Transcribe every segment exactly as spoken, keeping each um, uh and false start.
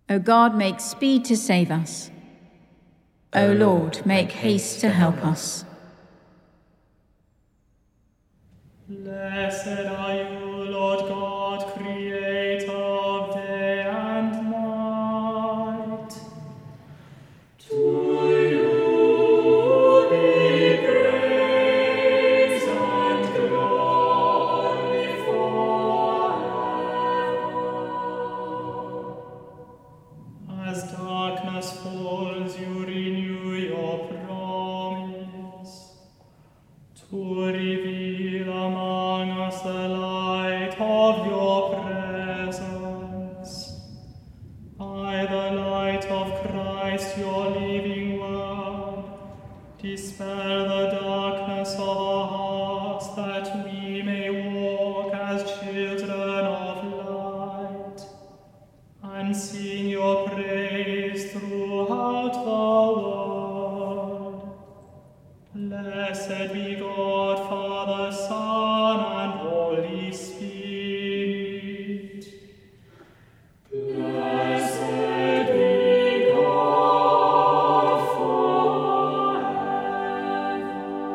O God, make speed to save us. O Lord, make haste to help us. Blessed are you, Lord God, creator of day and night. To you be praise and glory forever. As darkness falls, you renew your promise to reveal among us the light of your presence. By the light of Christ, your living word, dispel the darkness of our hearts, that we may walk as children of light, and sing your praise throughout the world. Blessed be God, Father, Son, and Holy Spirit. Blessed be God forever.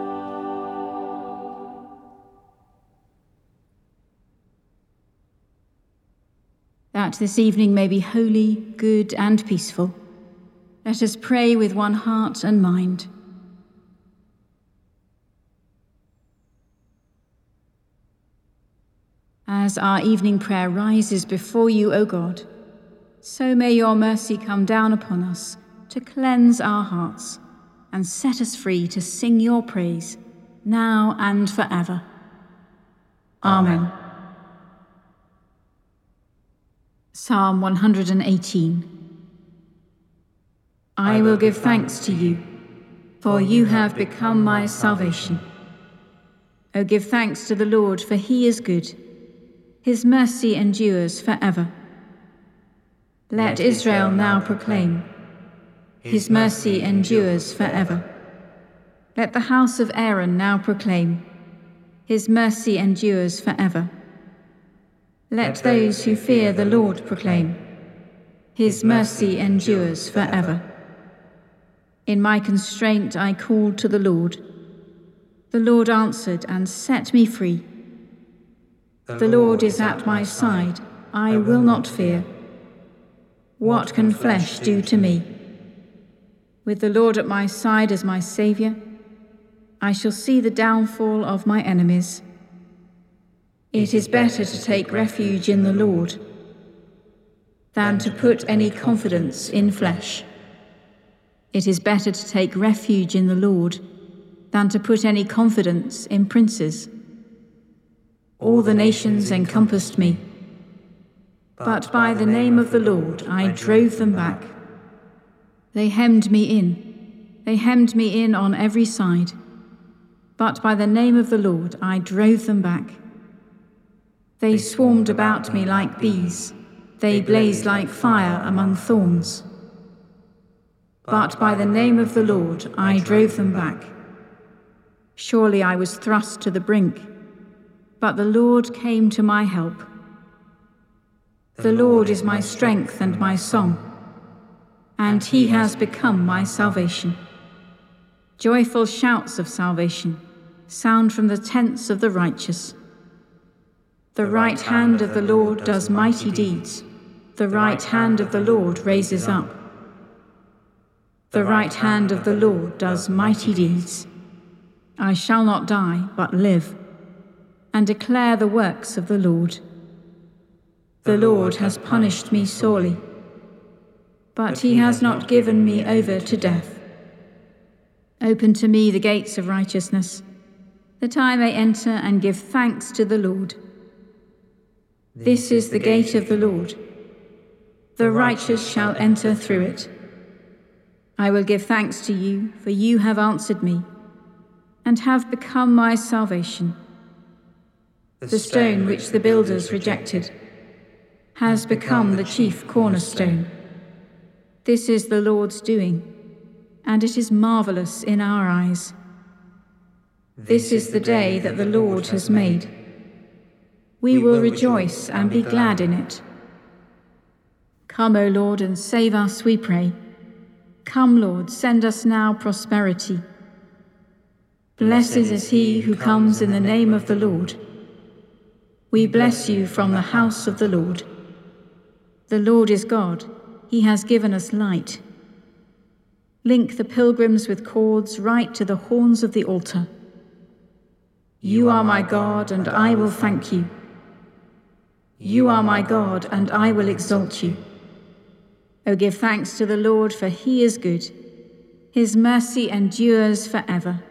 That this evening may be holy, good, and peaceful, let us pray with one heart and mind. As our evening prayer rises before you, O God, so may your mercy come down upon us to cleanse our hearts and set us free to sing your praise now and forever. Amen. Psalm one hundred eighteen. I will give thanks to you, for you have become my salvation. O give thanks to the Lord, for he is good. His mercy endures forever. Let Israel now proclaim, his mercy endures forever. Let the house of Aaron now proclaim, his mercy endures forever. Let those who fear the Lord proclaim, his mercy endures forever. In my constraint I called to the Lord. The Lord answered and set me free. The Lord is at my side, I will not fear. What can flesh do to me? With the Lord at my side as my Saviour, I shall see the downfall of my enemies. It is better to take refuge in the Lord than to put any confidence in flesh. It is better to take refuge in the Lord than to put any confidence in princes. All the nations encompassed me, but by the name of the Lord I drove them back. They hemmed me in, they hemmed me in on every side, but by the name of the Lord I drove them back. They swarmed about me like bees, they blazed like fire among thorns. But by the name of the Lord I drove them back. Surely I was thrust to the brink, but the Lord came to my help. The Lord is my strength and my song, and he has become my salvation. Joyful shouts of salvation sound from the tents of the righteous. The right hand of the Lord does mighty deeds. The right hand of the Lord raises up. The right hand of the Lord does mighty deeds. I shall not die, but live, and declare the works of the Lord. The Lord has punished me sorely, but he has not given me over to death. Open to me the gates of righteousness, that I may enter and give thanks to the Lord. This is the gate of the Lord. The righteous shall enter through it. I will give thanks to you, for you have answered me, and have become my salvation. The stone which the builders rejected has become the chief cornerstone. This is the Lord's doing, and it is marvelous in our eyes. This is the day that the Lord has made. We will rejoice and be glad in it. Come, O Lord, and save us, we pray. Come, Lord, send us now prosperity. Blessed is he who comes in the name of the Lord. We bless you from the house of the Lord. The Lord is God, he has given us light. Link the pilgrims with cords right to the horns of the altar. You are my God, and I will thank you. You are my God, and I will exalt you. O give thanks to the Lord, for he is good. His mercy endures forever.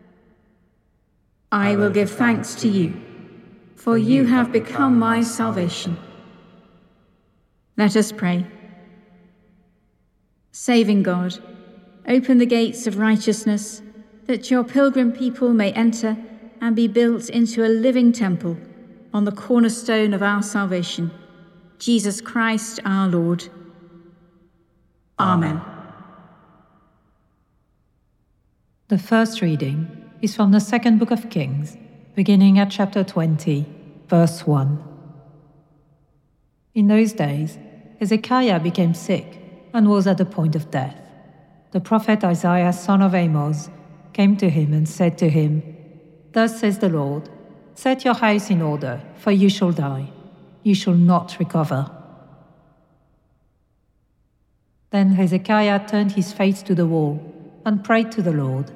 I will give thanks to you, for you have become my salvation. Let us pray. Saving God, open the gates of righteousness, that your pilgrim people may enter and be built into a living temple on the cornerstone of our salvation, Jesus Christ our Lord. Amen. The first reading is from the second book of Kings, beginning at chapter twenty, verse one. In those days, Hezekiah became sick and was at the point of death. The prophet Isaiah, son of Amos, came to him and said to him, Thus says the Lord, set your house in order, for you shall die. You shall not recover. Then Hezekiah turned his face to the wall and prayed to the Lord.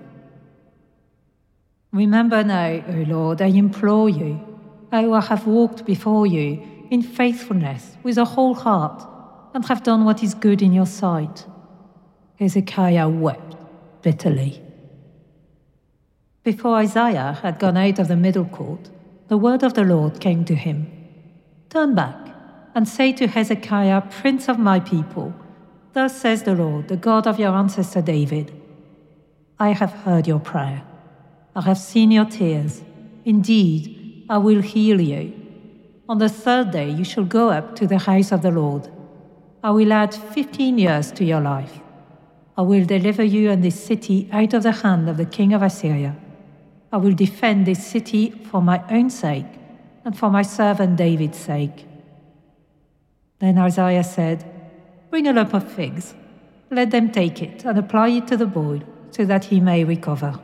Remember now, O Lord, I implore you, how I have walked before you in faithfulness with a whole heart, and have done what is good in your sight. Hezekiah wept bitterly. Before Isaiah had gone out of the middle court, the word of the Lord came to him. Turn back and say to Hezekiah, Prince of my people, Thus says the Lord, the God of your ancestor David, I have heard your prayer. I have seen your tears. Indeed, I will heal you. On the third day you shall go up to the house of the Lord. I will add fifteen years to your life. I will deliver you and this city out of the hand of the king of Assyria. I will defend this city for my own sake and for my servant David's sake. Then Isaiah said, Bring a lump of figs. Let them take it and apply it to the boy so that he may recover.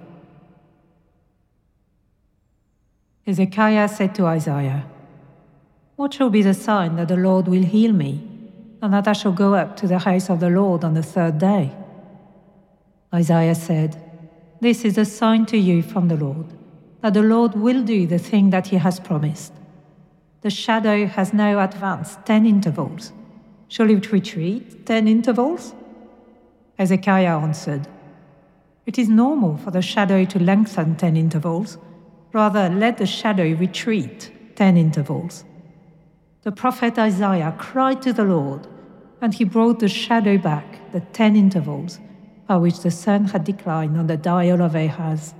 Hezekiah said to Isaiah, What shall be the sign that the Lord will heal me, and that I shall go up to the house of the Lord on the third day? Isaiah said, This is a sign to you from the Lord, that the Lord will do the thing that he has promised. The shadow has now advanced ten intervals. Shall it retreat ten intervals? Hezekiah answered, It is normal for the shadow to lengthen ten intervals. Rather, let the shadow retreat ten intervals. The prophet Isaiah cried to the Lord, and he brought the shadow back the ten intervals by which the sun had declined on the dial of Ahaz.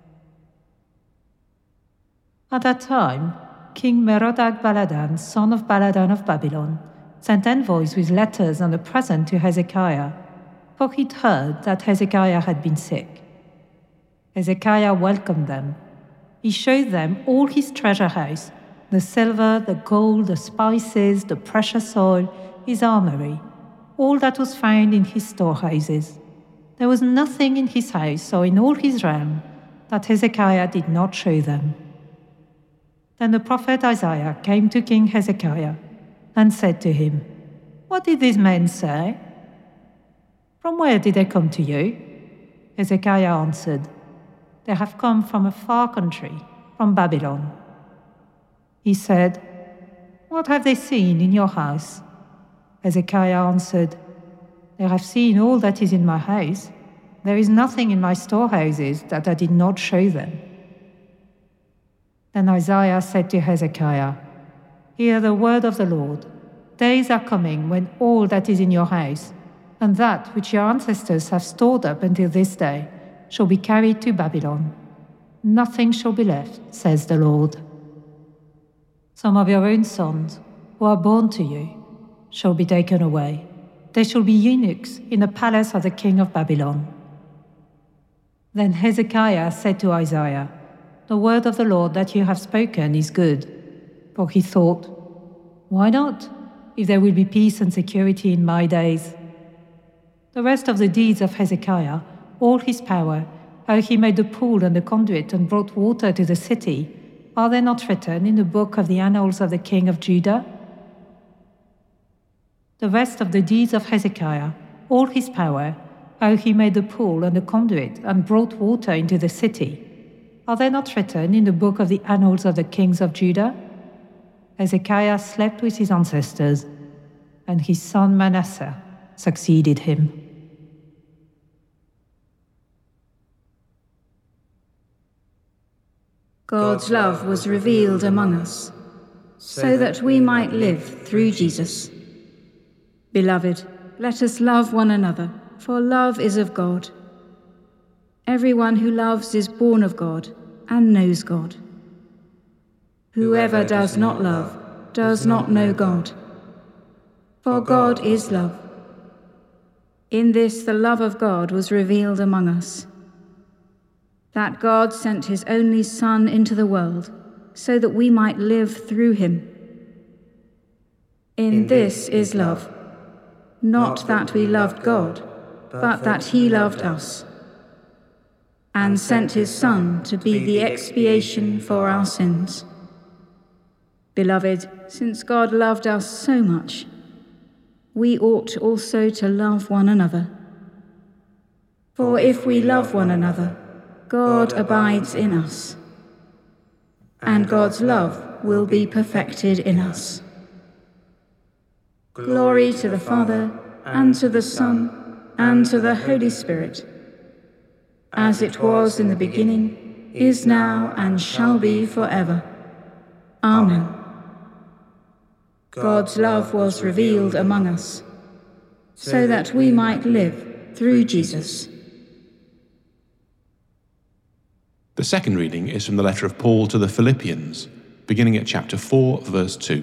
At that time, King Merodach-Baladan, son of Baladan of Babylon, sent envoys with letters and a present to Hezekiah, for he'd heard that Hezekiah had been sick. Hezekiah welcomed them. He showed them all his treasure house, the silver, the gold, the spices, the precious oil, his armory, all that was found in his storehouses. There was nothing in his house or in all his realm that Hezekiah did not show them. Then the prophet Isaiah came to King Hezekiah and said to him, What did these men say? From where did they come to you? Hezekiah answered, They have come from a far country, from Babylon. He said, What have they seen in your house? Hezekiah answered, They have seen all that is in my house. There is nothing in my storehouses that I did not show them. Then Isaiah said to Hezekiah, Hear the word of the Lord. Days are coming when all that is in your house, and that which your ancestors have stored up until this day, shall be carried to Babylon. Nothing shall be left, says the Lord. Some of your own sons, who are born to you, shall be taken away. They shall be eunuchs in the palace of the king of Babylon. Then Hezekiah said to Isaiah, The word of the Lord that you have spoken is good. For he thought, Why not? if there will be peace and security in my days. The rest of the deeds of Hezekiah, all his power, how he made the pool and the conduit and brought water to the city, are they not written in the book of the annals of the king of Judah? The rest of the deeds of Hezekiah, all his power, how he made the pool and the conduit and brought water into the city, are they not written in the book of the annals of the kings of Judah? Hezekiah slept with his ancestors, and his son Manasseh succeeded him. God's love was revealed among us, so that we might live through Jesus. Beloved, let us love one another, for love is of God. Everyone who loves is born of God and knows God. Whoever does not love does not know God, for God is love. In this the love of God was revealed among us, that God sent his only Son into the world so that we might live through him. In this is love, not that we loved God, but that he loved us, and sent his Son to be the expiation for our sins. Beloved, since God loved us so much, we ought also to love one another. For if we love one another, God abides in us, and God's love will be perfected in us. Glory to the Father, and to the Son, and to the Holy Spirit, as it was in the beginning, is now, and shall be forever. Amen. God's love was revealed among us, so that we might live through Jesus. The second reading is from the letter of Paul to the Philippians, beginning at chapter four, verse two.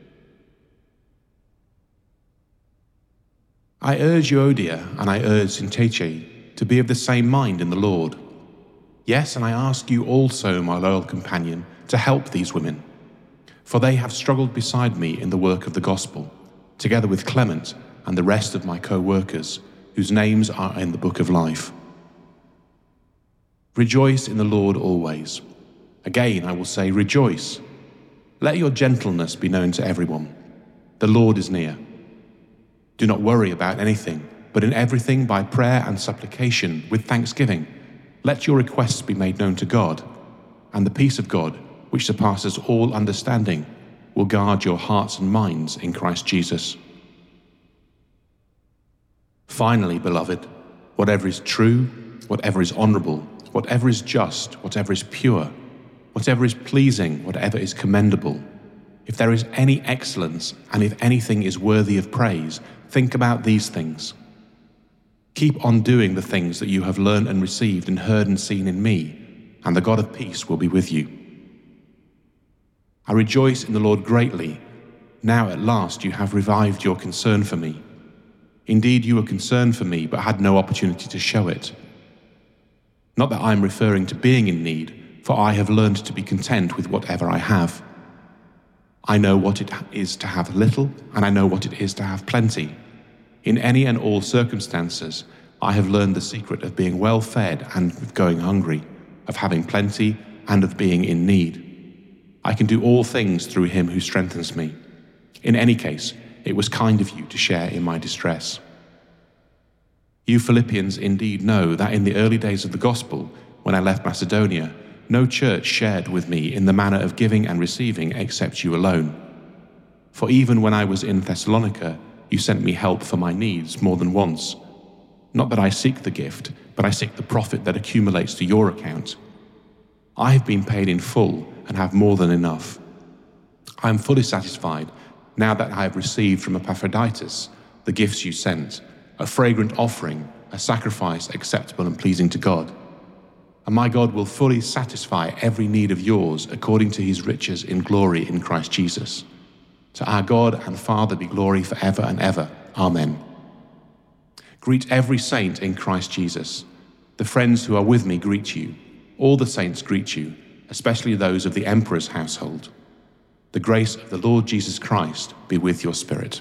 I urge Euodia and I urge Syntyche to be of the same mind in the Lord. Yes, and I ask you also, my loyal companion, to help these women, for they have struggled beside me in the work of the gospel, together with Clement and the rest of my co-workers, whose names are in the book of life. Rejoice in the Lord always. Again, I will say, rejoice. Let your gentleness be known to everyone. The Lord is near. Do not worry about anything, but in everything by prayer and supplication with thanksgiving, let your requests be made known to God, and the peace of God, which surpasses all understanding, will guard your hearts and minds in Christ Jesus. Finally, beloved, whatever is true, whatever is honorable, whatever is just, whatever is pure, whatever is pleasing, whatever is commendable, if there is any excellence, and if anything is worthy of praise, think about these things. Keep on doing the things that you have learned and received and heard and seen in me, and the God of peace will be with you. I rejoice in the Lord greatly. Now at last you have revived your concern for me. Indeed, you were concerned for me, but had no opportunity to show it. Not that I am referring to being in need, for I have learned to be content with whatever I have. I know what it is to have little, and I know what it is to have plenty. In any and all circumstances, I have learned the secret of being well fed and of going hungry, of having plenty and of being in need. I can do all things through him who strengthens me. In any case, it was kind of you to share in my distress. You Philippians indeed know that in the early days of the gospel, when I left Macedonia, no church shared with me in the manner of giving and receiving except you alone. For even when I was in Thessalonica, you sent me help for my needs more than once. Not that I seek the gift, but I seek the profit that accumulates to your account. I have been paid in full and have more than enough. I am fully satisfied now that I have received from Epaphroditus the gifts you sent, a fragrant offering, a sacrifice acceptable and pleasing to God. And my God will fully satisfy every need of yours according to his riches in glory in Christ Jesus. To our God and Father be glory forever and ever. Amen. Greet every saint in Christ Jesus. The friends who are with me greet you. All the saints greet you, especially those of the emperor's household. The grace of the Lord Jesus Christ be with your spirit.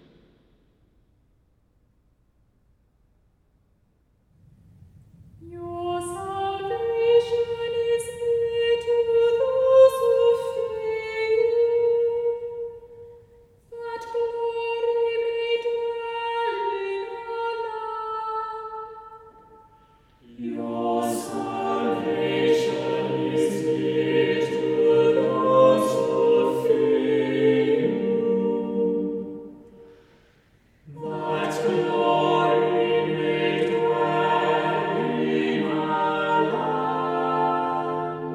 Your salvation is near to those who fear you, that glory may dwell in our land. Your salvation is near to those who fear you, that glory may dwell in our land.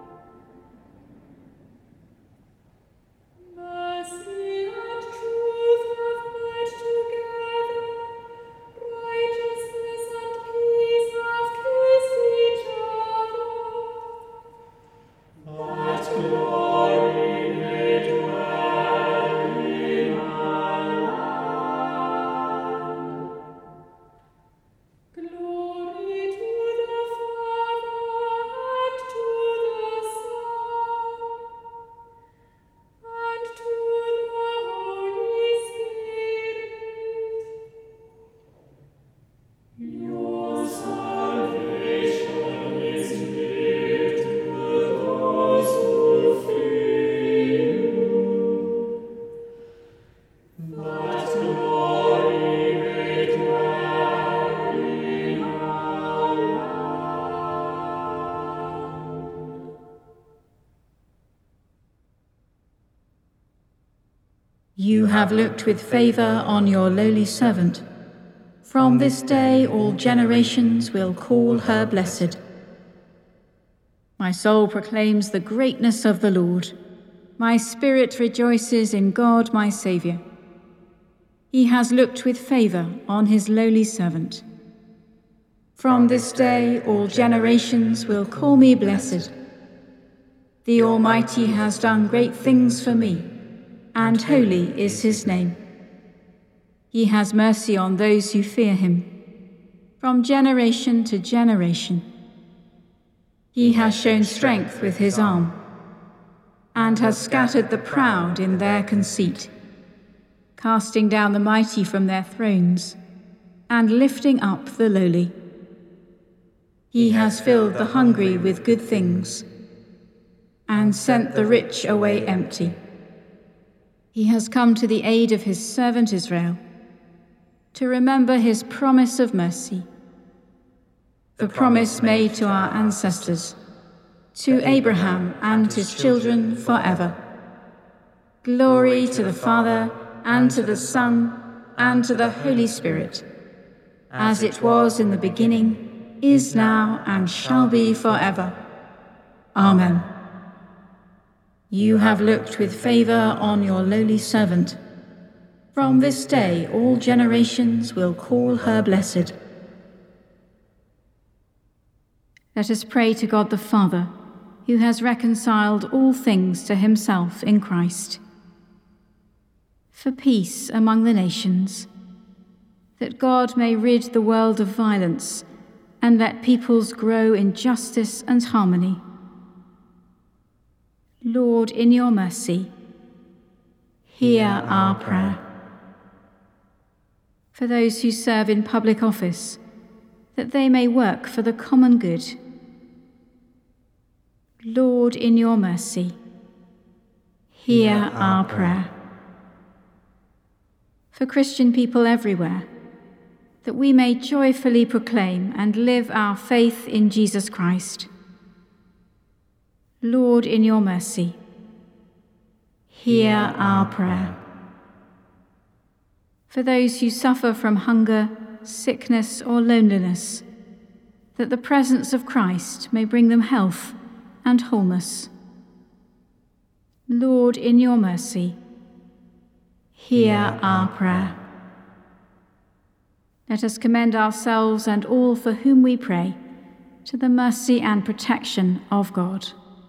Mercy and truth have met together, righteousness and peace have kissed each other. That glory may dwell in our land. Glory to the Father and to the Son and to the Holy Spirit. Your salvation is near to those who fear you, that glory may dwell in our land. You have looked with favour on your lowly servant. From this day all generations will call her blessed. My soul proclaims the greatness of the Lord. My spirit rejoices in God my Saviour. He has looked with favour on his lowly servant. From this day all generations will call me blessed. The Almighty has done great things for me, and holy is his name. He has mercy on those who fear him, from generation to generation. He has shown strength with his arm, and has scattered the proud in their conceit, casting down the mighty from their thrones, and lifting up the lowly. He has filled the hungry with good things, and sent the rich away empty. He has come to the aid of his servant Israel, to remember his promise of mercy, the promise made to our ancestors, to Abraham and his children forever. Glory to the Father, and to the Son, and to the Holy Spirit, as it was in the beginning, is now, and shall be forever. Amen. You have looked with favour on your lowly servant. From this day all generations will call her blessed. Let us pray to God the Father, who has reconciled all things to himself in Christ, for peace among the nations, that God may rid the world of violence and let peoples grow in justice and harmony. Lord, in your mercy, hear our prayer. For those who serve in public office, that they may work for the common good. Lord, in your mercy, hear our prayer. For Christian people everywhere, that we may joyfully proclaim and live our faith in Jesus Christ. Lord, in your mercy, hear our prayer. For those who suffer from hunger, sickness, or loneliness, that the presence of Christ may bring them health and wholeness. Lord, in your mercy, hear our prayer. Let us commend ourselves and all for whom we pray to the mercy and protection of God.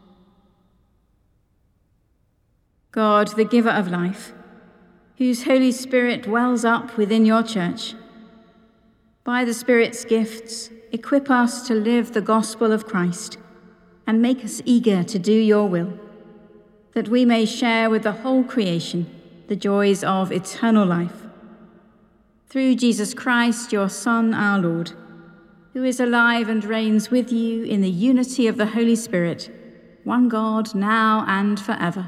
God, the giver of life, whose Holy Spirit wells up within your church, by the Spirit's gifts, equip us to live the gospel of Christ and make us eager to do your will. that we may share with the whole creation the joys of eternal life. Through Jesus Christ, your Son, our Lord, who is alive and reigns with you in the unity of the Holy Spirit, one God, now and forever.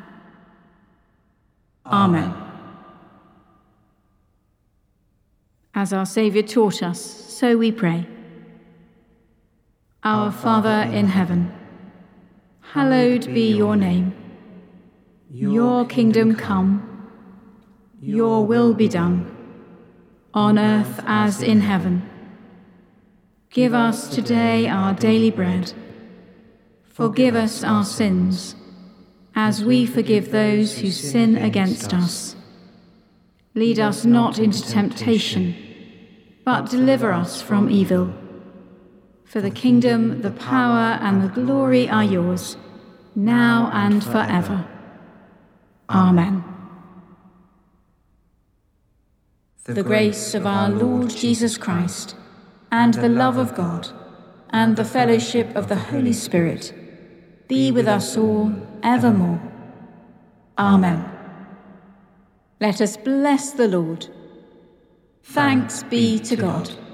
Amen. As our Saviour taught us, so we pray. Our Father in heaven, hallowed be your name. Your kingdom come, your will be done, on earth as in heaven. Give us today our daily bread. Forgive us our sins, as we forgive those who sin against us. Lead us not into temptation, but deliver us from evil. For the kingdom, the power, and the glory are yours, now and forever. Amen. The grace of our Lord Jesus Christ, and the love of God, and the fellowship of the Holy Spirit, be with us all evermore. Amen. Let us bless the Lord. Thanks be to God.